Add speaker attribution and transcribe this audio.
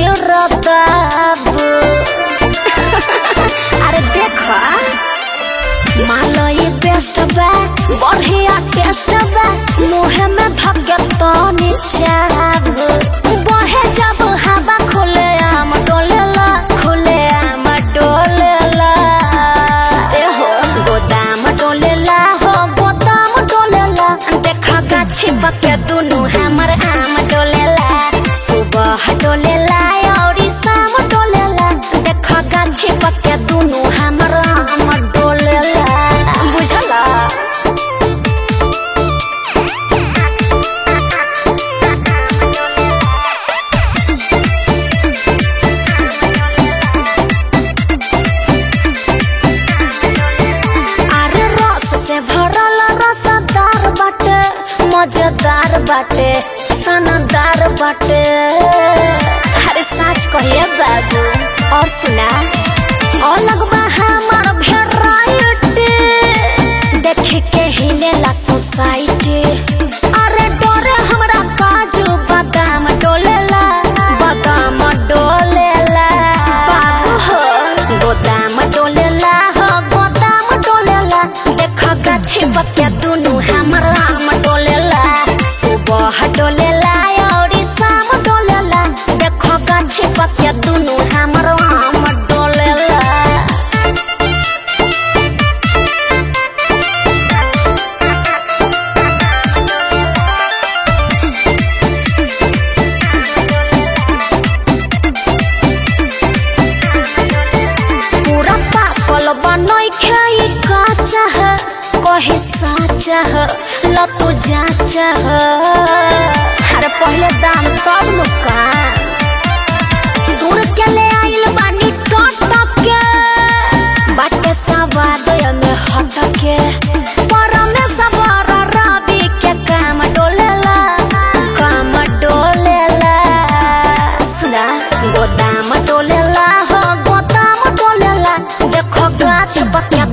Speaker 1: बाबू अरे देखा मालई बेस्ट बा बढ़िया टेस्ट बा मुहे में धके तो नीचे बहे जब हवा खुले आम डोलेला खुले आम डोलेला ए हो गोदाम डोलेला हो गोदाम डोलेला देखा गाछी बके दुनु हमर आम डोलेला सुबह डोलेला और शाम डोलेला देखा गाछी बके दुनु हमर आम डोलेला बुझला अरे रस से भरल रसदार बाटे मजेदार बाटे सनदार बाटे अरे सच कहिए बाबू और सुना अलग बा हमार भेराइटी देख के हिलेला सोसाइटी अरे डरे हमरा काजू बादाम डोलेला बाबू हो गोदाम डोलेला हो गोदाम डोलेला देख गाछी बके दुनु हमर आम डोलेला सुबह डोलेला और शाम डोलेला देख गाछी बके दुनु हमर आम डोलेला पूरा पाकल बनई खाई काचा है कहे साचा है लतू जाचा है अरे पहले दाम तब लुका दूर के ले आइल बानी टट के बाटे सवाद में हट के पर में सवार रवि के काम डोलेला सुना गोदाम डोलेला हो गोदाम डोलेला देखो गाछ बके